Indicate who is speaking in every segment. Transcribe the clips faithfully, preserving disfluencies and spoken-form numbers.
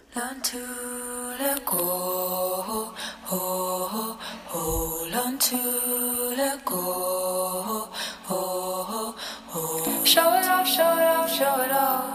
Speaker 1: Learn to let go, oh, oh, learn to let go, oh, oh, show it off, show it off, show it off,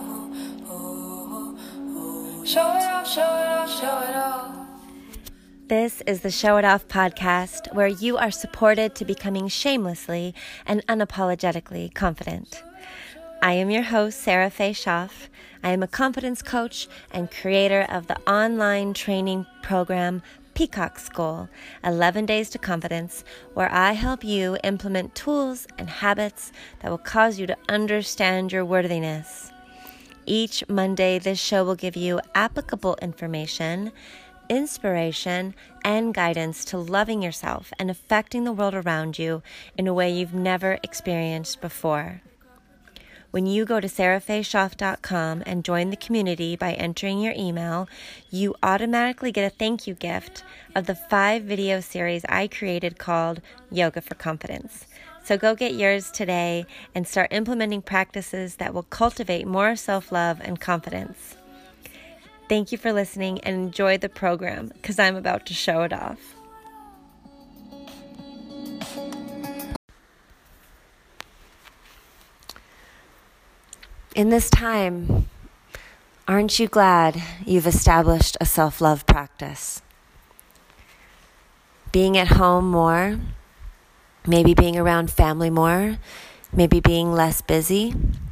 Speaker 1: show it off, show it off, show it off.
Speaker 2: This is the Show It Off podcast, where you are supported to becoming shamelessly and unapologetically confident. I am your host, Sarah Faye Schaff. I am a confidence coach and creator of the online training program Peacock School, eleven Days to Confidence, where I help you implement tools and habits that will cause you to understand your worthiness. Each Monday, this show will give you applicable information, inspiration, and guidance to loving yourself and affecting the world around you in a way you've never experienced before. When you go to sarah faye schaff dot com and join the community by entering your email, you automatically get a thank you gift of the five video series I created called Yoga for Confidence. So go get yours today and start implementing practices that will cultivate more self-love and confidence. Thank you for listening and enjoy the program, because I'm about to show it off. In this time, aren't you glad you've established a self-love practice? Being at home more, maybe being around family more, maybe being less busy,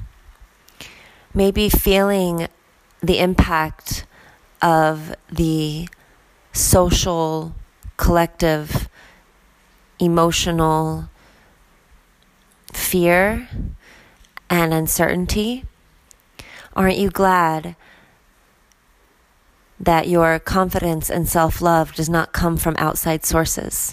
Speaker 2: maybe feeling the impact of the social, collective, emotional fear and uncertainty. Aren't you glad that your confidence and self-love does not come from outside sources?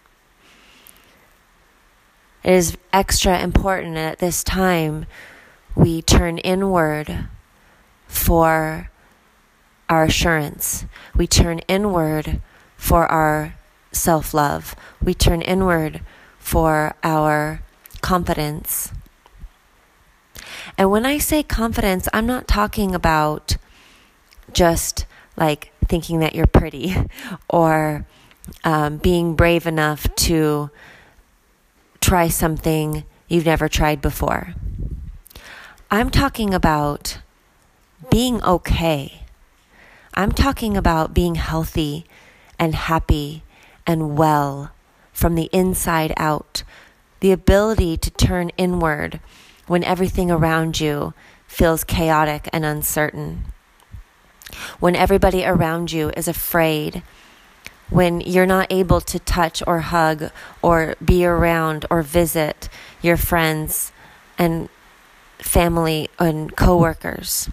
Speaker 2: It is extra important at this time we turn inward for our assurance. We turn inward for our self-love. We turn inward for our confidence. And when I say confidence, I'm not talking about just like thinking that you're pretty or um, being brave enough to try something you've never tried before. I'm talking about being okay. I'm talking about being healthy and happy and well from the inside out. The ability to turn inward when everything around you feels chaotic and uncertain. When everybody around you is afraid. When you're not able to touch or hug or be around or visit your friends and family and coworkers.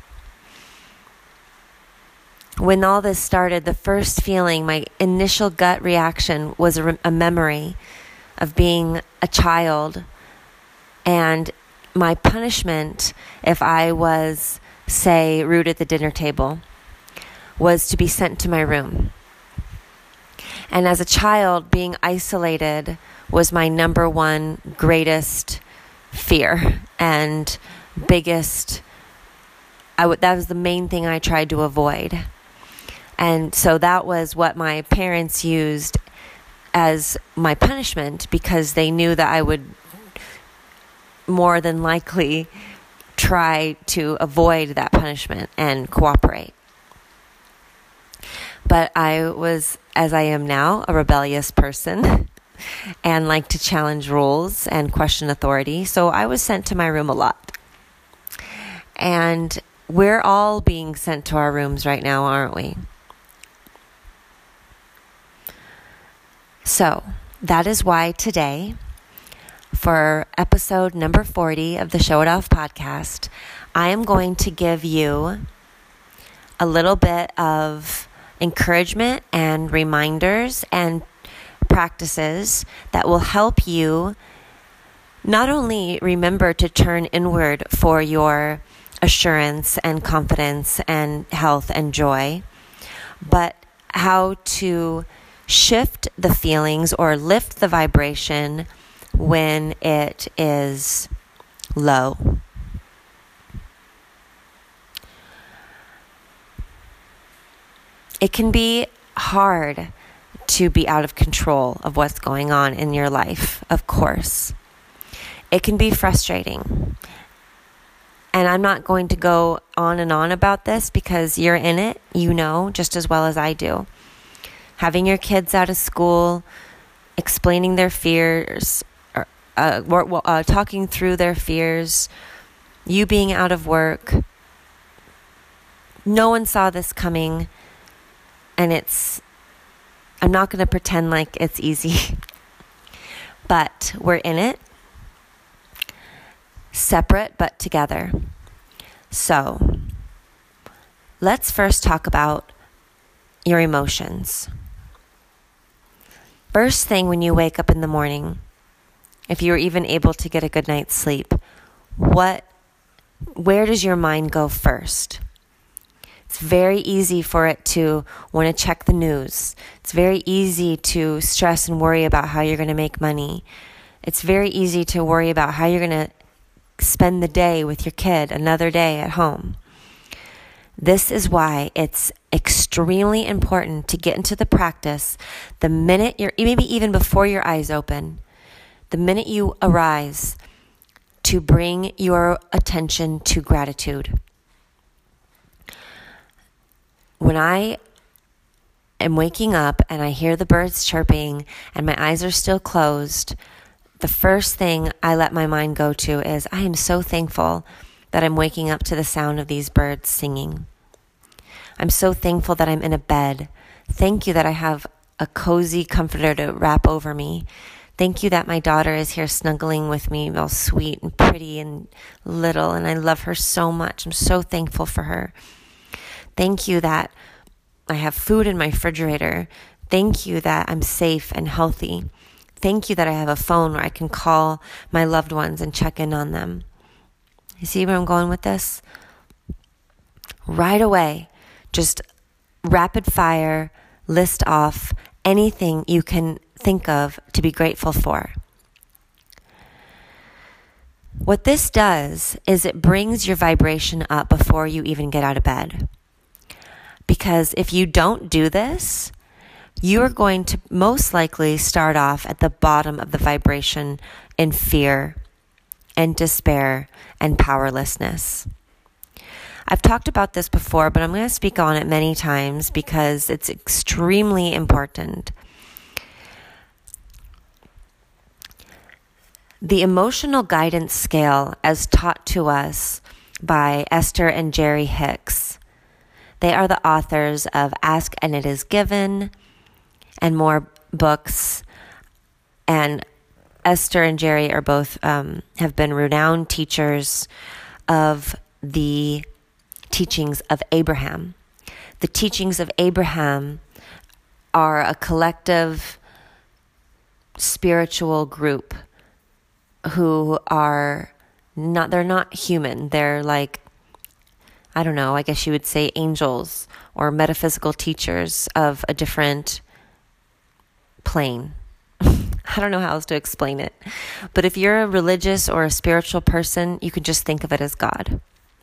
Speaker 2: When all this started, the first feeling, my initial gut reaction was a, re- a memory of being a child, and my punishment, if I was, say, rude at the dinner table, was to be sent to my room. And as a child, being isolated was my number one greatest fear and biggest, I w- that was the main thing I tried to avoid. And so that was what my parents used as my punishment, because they knew that I would more than likely try to avoid that punishment and cooperate. But I was, as I am now, a rebellious person and like to challenge rules and question authority. So I was sent to my room a lot. And we're all being sent to our rooms right now, aren't we? So that is why today, for episode number forty of the Show It Off podcast, I am going to give you a little bit of encouragement and reminders and practices that will help you not only remember to turn inward for your assurance and confidence and health and joy, but how to shift the feelings or lift the vibration when it is low. it can be hard to be out of control of what's going on in your life, of course. It can be frustrating. And I'm not going to go on and on about this because you're in it, you know, just as well as I do. Having your kids out of school, explaining their fears, or, uh, uh, talking through their fears, you being out of work. No one saw this coming, and it's, I'm not going to pretend like it's easy, but we're in it, separate but together. So, let's first talk about your emotions. First thing when you wake up in the morning, if you're even able to get a good night's sleep, what, where does your mind go first? It's very easy for it to want to check the news. It's very easy to stress and worry about how you're going to make money. It's very easy to worry about how you're going to spend the day with your kid, another day at home. This is why it's extremely important to get into the practice the minute you're, maybe even before your eyes open, the minute you arise, to bring your attention to gratitude. When I am waking up and I hear the birds chirping and my eyes are still closed, the first thing I let my mind go to is, I am so thankful that I'm waking up to the sound of these birds singing. I'm so thankful that I'm in a bed. Thank you that I have a cozy comforter to wrap over me. Thank you that my daughter is here snuggling with me, all sweet and pretty and little, and I love her so much. I'm so thankful for her. Thank you that I have food in my refrigerator. Thank you that I'm safe and healthy. Thank you that I have a phone where I can call my loved ones and check in on them. You see where I'm going with this? Right away, just rapid fire, list off anything you can think of to be grateful for. What this does is it brings your vibration up before you even get out of bed. Because if you don't do this, you are going to most likely start off at the bottom of the vibration in fear and despair and powerlessness. I've talked about this before, but I'm going to speak on it many times because it's extremely important. The emotional guidance scale, as taught to us by Esther and Jerry Hicks, they are the authors of Ask and It Is Given and more books. And Esther and Jerry are both um, have been renowned teachers of the teachings of Abraham. The teachings of Abraham are a collective spiritual group who are not, they're not human. They're like, I don't know, I guess you would say angels or metaphysical teachers of a different plane. I don't know how else to explain it. But if you're a religious or a spiritual person, you can just think of it as God.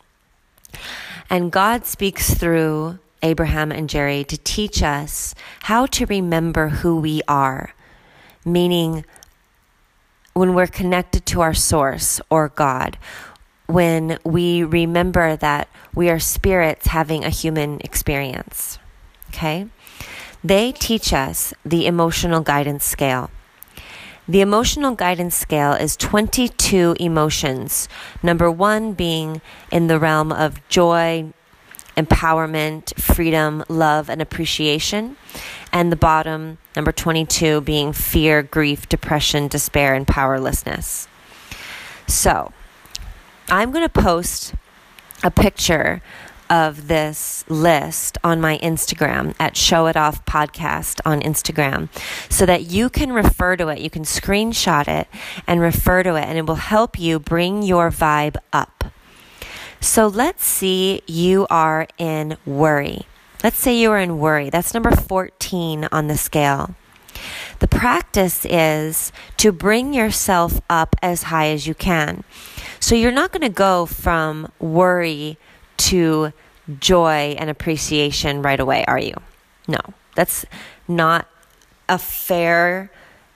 Speaker 2: And God speaks through Abraham and Jerry to teach us how to remember who we are, meaning when we're connected to our source or God, when we remember that we are spirits having a human experience. Okay? They teach us the emotional guidance scale. The emotional guidance scale is twenty-two emotions. Number one being in the realm of joy, empowerment, freedom, love, and appreciation. And the bottom, number twenty-two, being fear, grief, depression, despair, and powerlessness. So, I'm going to post a picture of this list on my Instagram at Show It Off Podcast on Instagram so that you can refer to it. You can screenshot it and refer to it, and it will help you bring your vibe up. So let's see you are in worry. Let's say you are in worry. That's number fourteen on the scale. The practice is to bring yourself up as high as you can. So you're not going to go from worry to joy and appreciation right away, are you? No, that's not a fair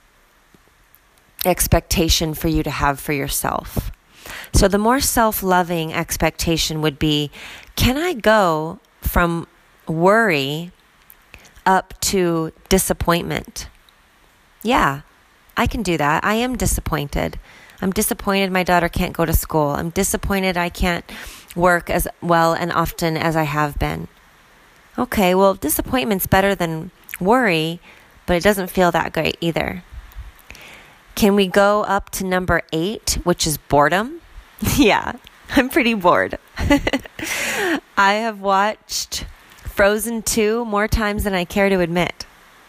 Speaker 2: expectation for you to have for yourself. So the more self-loving expectation would be, can I go from worry up to disappointment? Yeah, I can do that. I am disappointed. I'm disappointed my daughter can't go to school. I'm disappointed I can't work as well and often as I have been. Okay, well, disappointment's better than worry, but it doesn't feel that great either. Can we go up to number eight, which is boredom? Yeah, I'm pretty bored. I have watched Frozen two more times than I care to admit.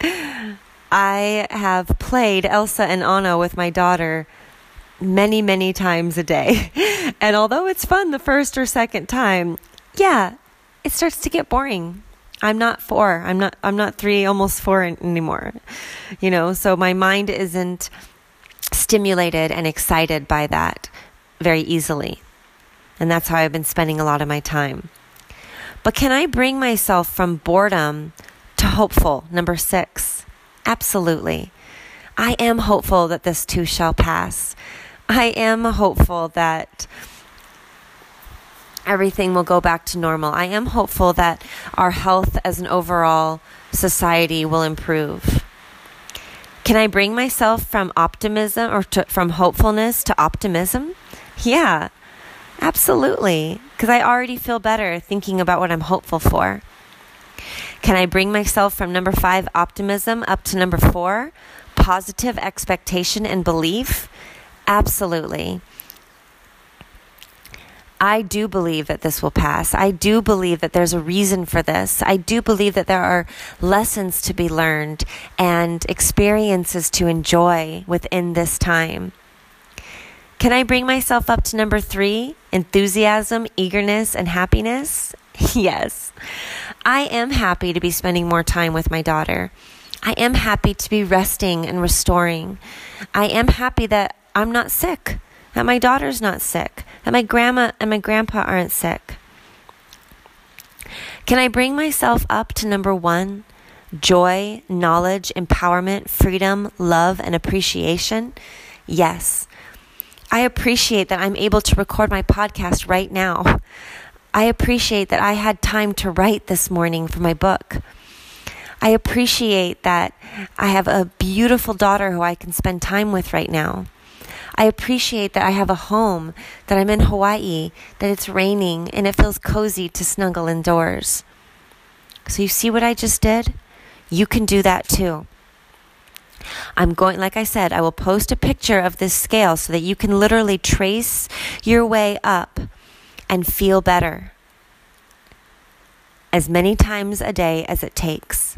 Speaker 2: I have played Elsa and Anna with my daughter many, many times a day. And although it's fun the first or second time, yeah, it starts to get boring. I'm not four. I'm not, I'm not three, almost four anymore. You know, so my mind isn't stimulated and excited by that very easily. And that's how I've been spending a lot of my time. But can I bring myself from boredom to hopeful? Number six. Absolutely. I am hopeful that this too shall pass. I am hopeful that everything will go back to normal. I am hopeful that our health as an overall society will improve. Can I bring myself from optimism or to, from hopefulness to optimism? Yeah, absolutely. Because I already feel better thinking about what I'm hopeful for. Can I bring myself from number five, optimism, up to number four, positive expectation and belief? Absolutely. I do believe that this will pass. I do believe that there's a reason for this. I do believe that there are lessons to be learned and experiences to enjoy within this time. Can I bring myself up to number three, enthusiasm, eagerness, and happiness? Yes. I am happy to be spending more time with my daughter. I am happy to be resting and restoring. I am happy that I'm not sick, that my daughter's not sick, that my grandma and my grandpa aren't sick. Can I bring myself up to number one, joy, knowledge, empowerment, freedom, love, and appreciation? Yes. I appreciate that I'm able to record my podcast right now. I appreciate that I had time to write this morning for my book. I appreciate that I have a beautiful daughter who I can spend time with right now. I appreciate that I have a home, that I'm in Hawaii, that it's raining, and it feels cozy to snuggle indoors. So you see what I just did? You can do that too. I'm going, like I said, I will post a picture of this scale so that you can literally trace your way up and feel better as many times a day as it takes.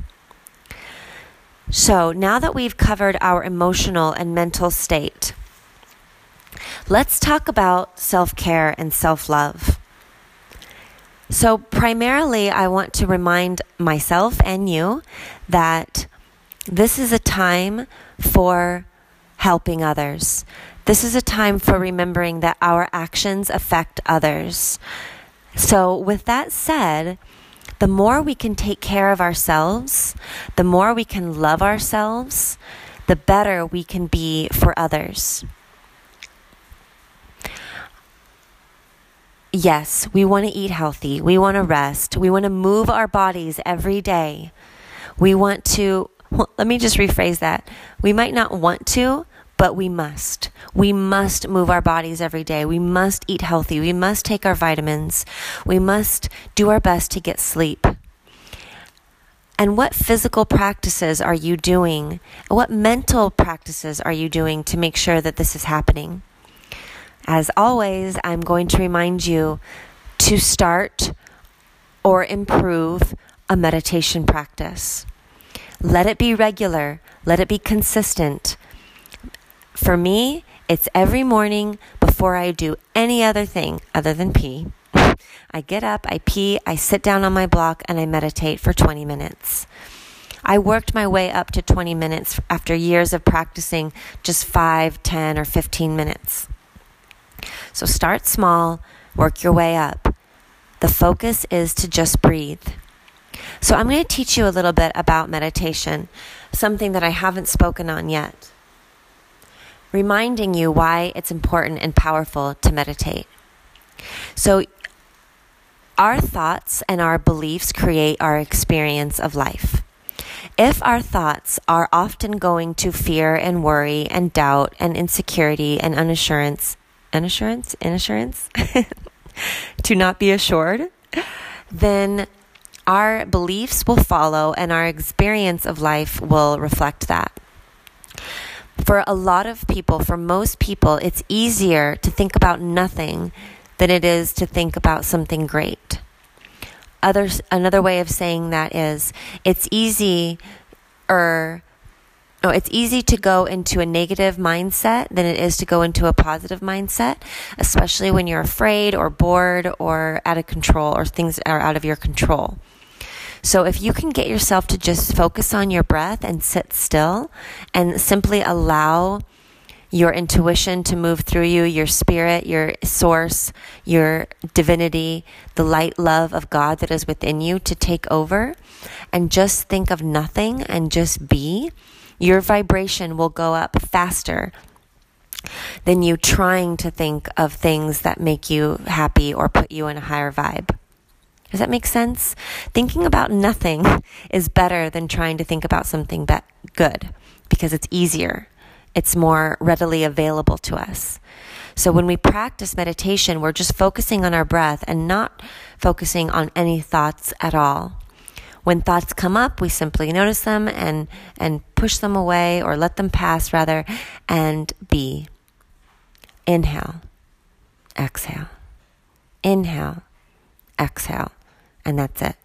Speaker 2: So now that we've covered our emotional and mental state, let's talk about self-care and self-love. So primarily, I want to remind myself and you that this is a time for helping others. This is a time for remembering that our actions affect others. So with that said, the more we can take care of ourselves, the more we can love ourselves, the better we can be for others. Yes, we want to eat healthy. We want to rest. We want to move our bodies every day. We want to, well, let me just rephrase that. We might not want to, but we must. We must move our bodies every day. We must eat healthy. We must take our vitamins. We must do our best to get sleep. And what physical practices are you doing? What mental practices are you doing to make sure that this is happening? As always, I'm going to remind you to start or improve a meditation practice. Let it be regular. Let it be consistent. For me, it's every morning before I do any other thing other than pee. I get up, I pee, I sit down on my block, and I meditate for twenty minutes. I worked my way up to twenty minutes after years of practicing just five, ten, or fifteen minutes. So start small, work your way up. The focus is to just breathe. So I'm going to teach you a little bit about meditation, something that I haven't spoken on yet, reminding you why it's important and powerful to meditate. So our thoughts and our beliefs create our experience of life. If our thoughts are often going to fear and worry and doubt and insecurity and unassurance, unassurance, inassurance, to not be assured, then our beliefs will follow and our experience of life will reflect that. For a lot of people, for most people, it's easier to think about nothing than it is to think about something great. Others, another way of saying that is it's easy or no, it's easy to go into a negative mindset than it is to go into a positive mindset, especially when you're afraid or bored or out of control or things are out of your control. So if you can get yourself to just focus on your breath and sit still and simply allow your intuition to move through you, your spirit, your source, your divinity, the light love of God that is within you to take over, and just think of nothing and just be, your vibration will go up faster than you trying to think of things that make you happy or put you in a higher vibe. Does that make sense? Thinking about nothing is better than trying to think about something be- good because it's easier. It's more readily available to us. So when we practice meditation, we're just focusing on our breath and not focusing on any thoughts at all. When thoughts come up, we simply notice them and, and push them away or let them pass rather and be. Inhale, exhale, inhale, exhale, and that's it.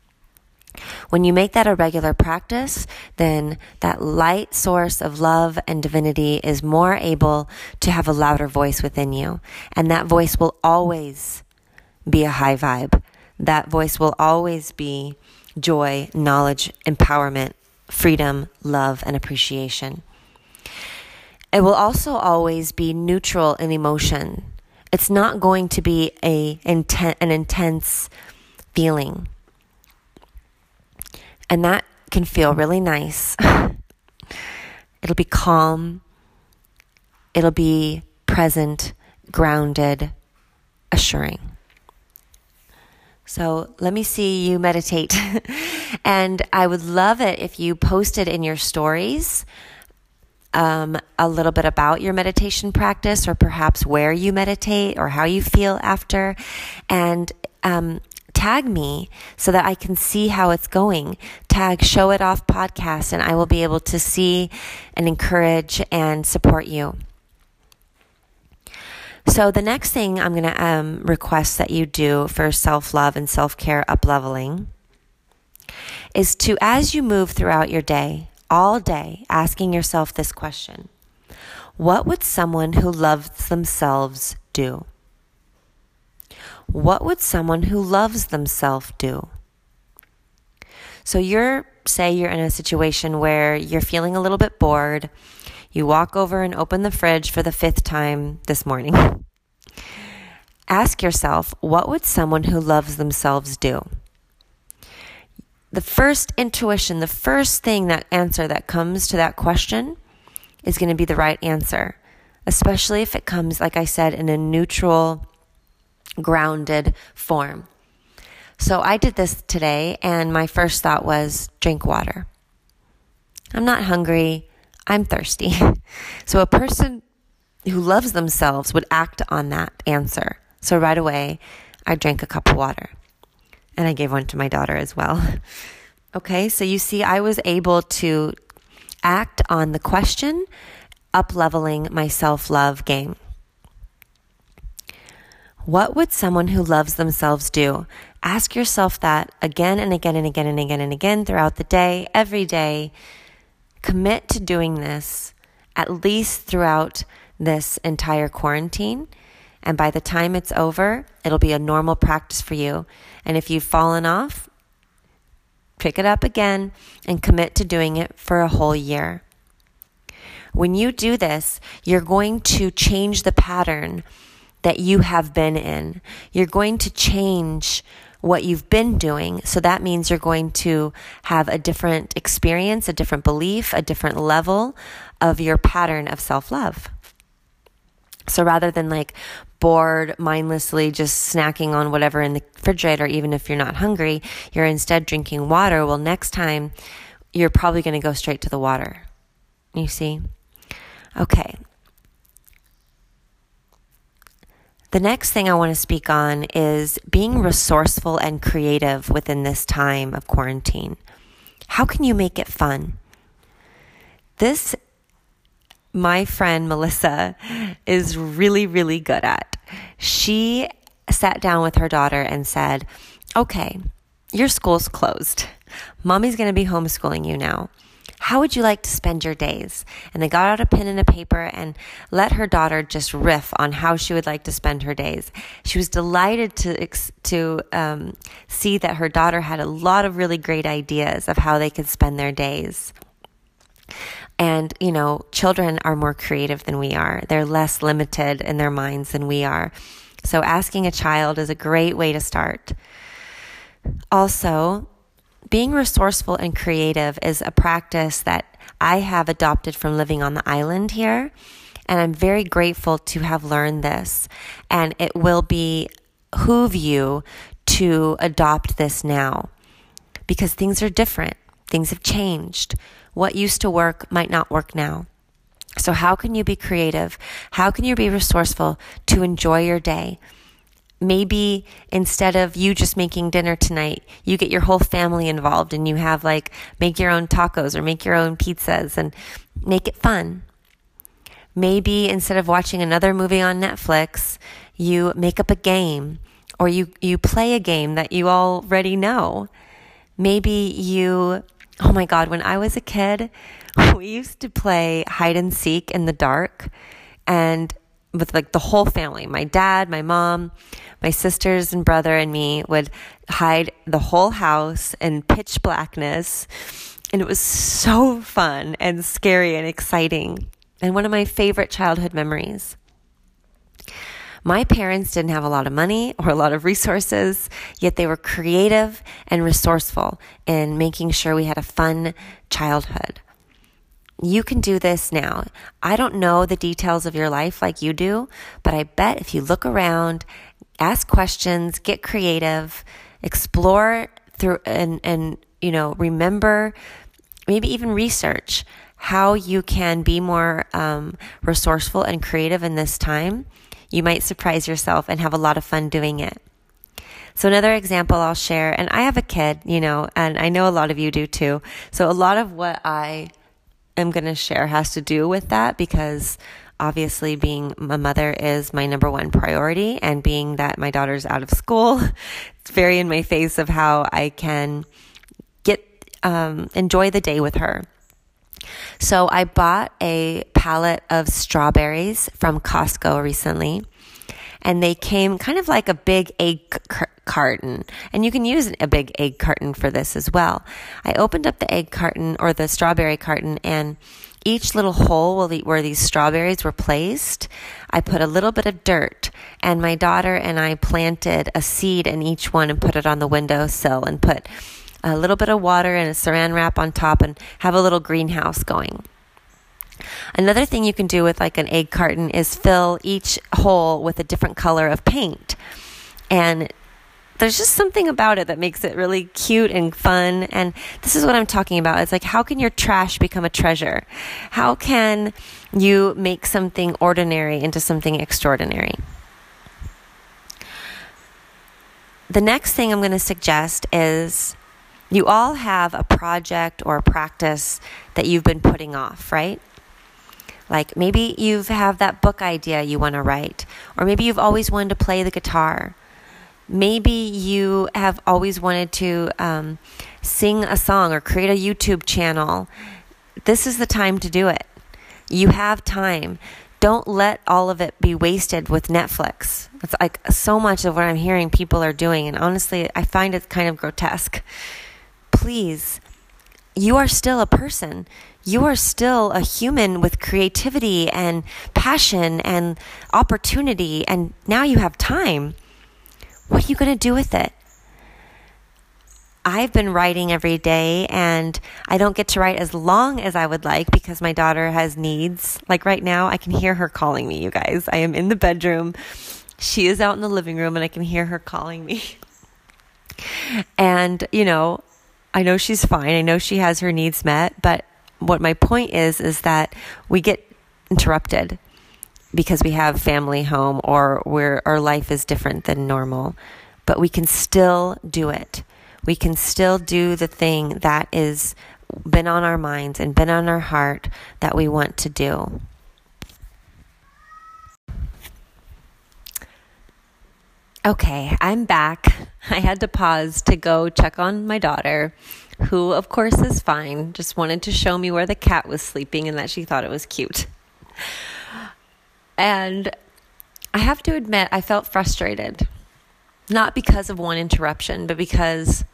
Speaker 2: When you make that a regular practice, then that light source of love and divinity is more able to have a louder voice within you. And that voice will always be a high vibe. That voice will always be joy, knowledge, empowerment, freedom, love, and appreciation. It will also always be neutral in emotion. It's not going to be a inten- an intense feeling. And that can feel really nice. It'll be calm. It'll be present, grounded, assuring. So let me see you meditate. And I would love it if you posted in your stories um, a little bit about your meditation practice, or perhaps where you meditate or how you feel after. And um tag me so that I can see how it's going. Tag Show It Off Podcast, and I will be able to see and encourage and support you. So the next thing I'm going to um, request that you do for self-love and self-care up-leveling is to, as you move throughout your day, all day, asking yourself this question: what would someone who loves themselves do? What would someone who loves themselves do? So you're, say you're in a situation where you're feeling a little bit bored. You walk over and open the fridge for the fifth time this morning. Ask yourself, what would someone who loves themselves do? The first intuition, the first thing, that answer that comes to that question is going to be the right answer, especially if it comes, like I said, in a neutral, grounded form. So I did this today, and my first thought was drink water. I'm not hungry. I'm thirsty. So a person who loves themselves would act on that answer. So right away, I drank a cup of water, and I gave one to my daughter as well. Okay, so you see, I was able to act on the question, up-leveling my self-love game. What would someone who loves themselves do? Ask yourself that again and again and again and again and again throughout the day, every day. Commit to doing this at least throughout this entire quarantine. And by the time it's over, it'll be a normal practice for you. And if you've fallen off, pick it up again and commit to doing it for a whole year. When you do this, you're going to change the pattern that you have been in. You're going to change what you've been doing. So that means you're going to have a different experience, a different belief, a different level of your pattern of self-love. So rather than like bored, mindlessly just snacking on whatever in the refrigerator, even if you're not hungry, you're instead drinking water. Well, next time you're probably going to go straight to the water. You see? Okay. The next thing I want to speak on is being resourceful and creative within this time of quarantine. How can you make it fun? This, my friend Melissa is really, really good at. She sat down with her daughter and said, okay, your school's closed. Mommy's going to be homeschooling you now. How would you like to spend your days? And they got out a pen and a paper and let her daughter just riff on how she would like to spend her days. She was delighted to to um, see that her daughter had a lot of really great ideas of how they could spend their days. And, you know, children are more creative than we are. They're less limited in their minds than we are. So asking a child is a great way to start. Also, being resourceful and creative is a practice that I have adopted from living on the island here, and I'm very grateful to have learned this, and it will behoove you to adopt this now because things are different. Things have changed. What used to work might not work now. So how can you be creative? How can you be resourceful to enjoy your day? Maybe instead of you just making dinner tonight, you get your whole family involved and you have like make your own tacos or make your own pizzas and make it fun. Maybe instead of watching another movie on Netflix, you make up a game or you, you play a game that you already know. Maybe you, oh my God, when I was a kid, we used to play hide and seek in the dark and with like the whole family, my dad, my mom, my sisters and brother and me would hide the whole house in pitch blackness. And it was so fun and scary and exciting. And one of my favorite childhood memories. My parents didn't have a lot of money or a lot of resources, yet they were creative and resourceful in making sure we had a fun childhood. You can do this now. I don't know the details of your life like you do, but I bet if you look around, ask questions, get creative, explore through and, and, you know, remember, maybe even research how you can be more um, resourceful and creative in this time, you might surprise yourself and have a lot of fun doing it. So another example I'll share, and I have a kid, you know, and I know a lot of you do too. So a lot of what I am going to share has to do with that because obviously being a mother is my number one priority, and being that my daughter's out of school, it's very in my face of how I can get um, enjoy the day with her. So I bought a pallet of strawberries from Costco recently, and they came kind of like a big egg c- carton, and you can use a big egg carton for this as well. I opened up the egg carton or the strawberry carton, and each little hole where these strawberries were placed, I put a little bit of dirt, and my daughter and I planted a seed in each one and put it on the windowsill and put a little bit of water and a saran wrap on top and have a little greenhouse going. Another thing you can do with like an egg carton is fill each hole with a different color of paint. And there's just something about it that makes it really cute and fun. And this is what I'm talking about. It's like, how can your trash become a treasure? How can you make something ordinary into something extraordinary? The next thing I'm going to suggest is you all have a project or a practice that you've been putting off, right? Like maybe you have that book idea you want to write, or maybe you've always wanted to play the guitar. Maybe you have always wanted to um, sing a song or create a YouTube channel. This is the time to do it. You have time. Don't let all of it be wasted with Netflix. It's like so much of what I'm hearing people are doing, and honestly, I find it kind of grotesque. Please, you are still a person. You are still a human with creativity and passion and opportunity, and now you have time. What are you going to do with it? I've been writing every day, and I don't get to write as long as I would like because my daughter has needs. Like right now, I can hear her calling me, you guys. I am in the bedroom. She is out in the living room, and I can hear her calling me. And, you know, I know she's fine. I know she has her needs met. But what my point is, is that we get interrupted because we have family home or where our life is different than normal. But we can still do it. We can still do the thing that is been on our minds and been on our heart that we want to do. Okay, I'm back. I had to pause to go check on my daughter, who of course is fine, just wanted to show me where the cat was sleeping and that she thought it was cute. And I have to admit, I felt frustrated. Not because of one interruption, but because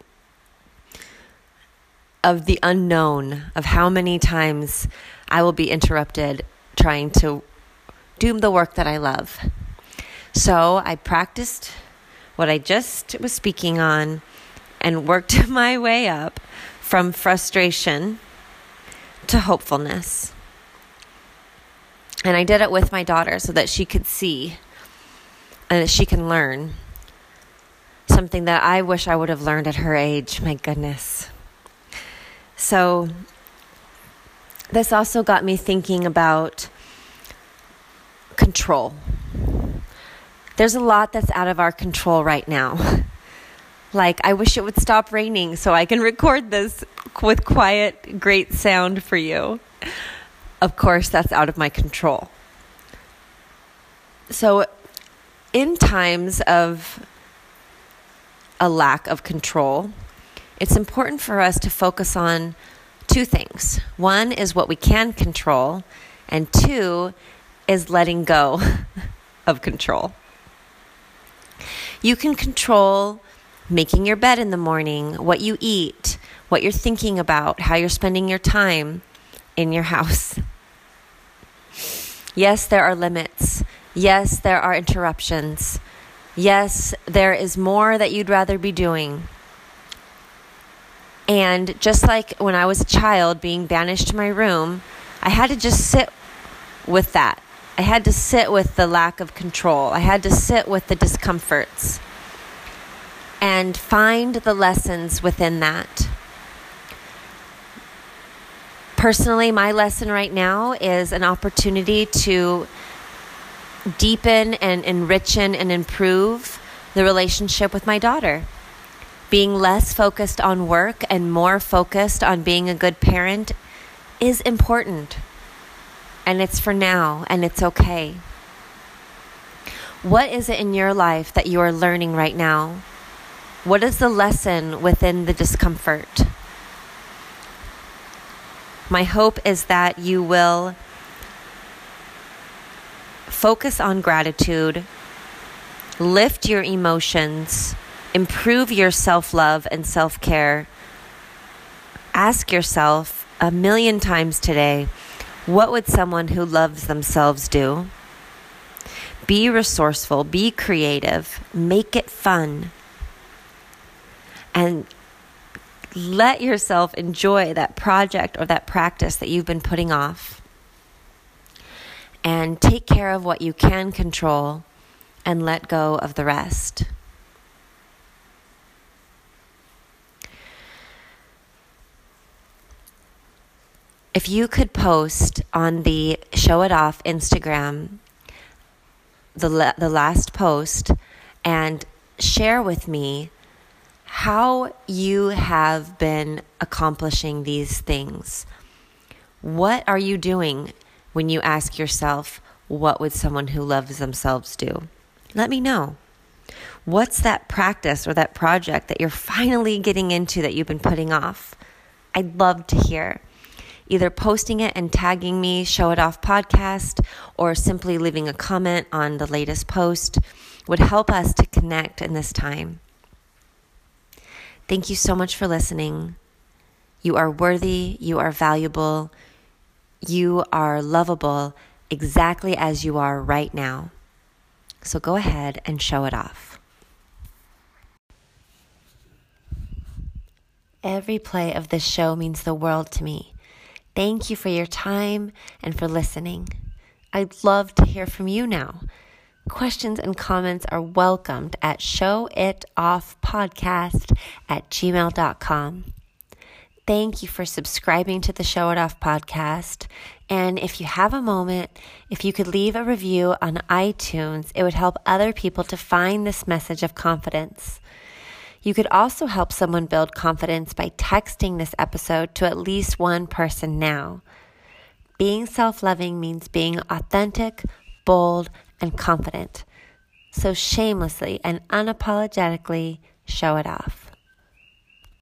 Speaker 2: of the unknown of how many times I will be interrupted trying to do the work that I love. So I practiced what I just was speaking on and worked my way up from frustration to hopefulness. And I did it with my daughter so that she could see and that she can learn. Something that I wish I would have learned at her age. My goodness. So this also got me thinking about control. There's a lot that's out of our control right now. Like, I wish it would stop raining so I can record this with quiet, great sound for you. Of course, that's out of my control. So in times of a lack of control, it's important for us to focus on two things. One is what we can control, and two is letting go of control. You can control making your bed in the morning, what you eat, what you're thinking about, how you're spending your time in your house. Yes, there are limits. Yes, there are interruptions. Yes, there is more that you'd rather be doing. And just like when I was a child being banished to my room, I had to just sit with that. I had to sit with the lack of control. I had to sit with the discomforts and find the lessons within that. Personally, my lesson right now is an opportunity to deepen and enrichen and improve the relationship with my daughter. Being less focused on work and more focused on being a good parent is important. And it's for now, and it's okay. What is it in your life that you are learning right now? What is the lesson within the discomfort? My hope is that you will focus on gratitude, lift your emotions, improve your self-love and self-care. Ask yourself a million times today, what would someone who loves themselves do? Be resourceful, be creative, make it fun, and let yourself enjoy that project or that practice that you've been putting off. And take care of what you can control and let go of the rest. If you could post on the Show It Off Instagram, the la- the last post, and share with me how you have been accomplishing these things. What are you doing when you ask yourself, what would someone who loves themselves do? Let me know. What's that practice or that project that you're finally getting into that you've been putting off? I'd love to hear. Either posting it and tagging me, Show It Off Podcast, or simply leaving a comment on the latest post would help us to connect in this time. Thank you so much for listening. You are worthy, you are valuable, you are lovable exactly as you are right now. So go ahead and show it off. Every play of this show means the world to me. Thank you for your time and for listening. I'd love to hear from you now. Questions and comments are welcomed at showitoffpodcast at gmail dot com. Thank you for subscribing to the Show It Off podcast. And if you have a moment, if you could leave a review on iTunes, it would help other people to find this message of confidence. You could also help someone build confidence by texting this episode to at least one person now. Being self-loving means being authentic, bold, and confident. So shamelessly and unapologetically show it off.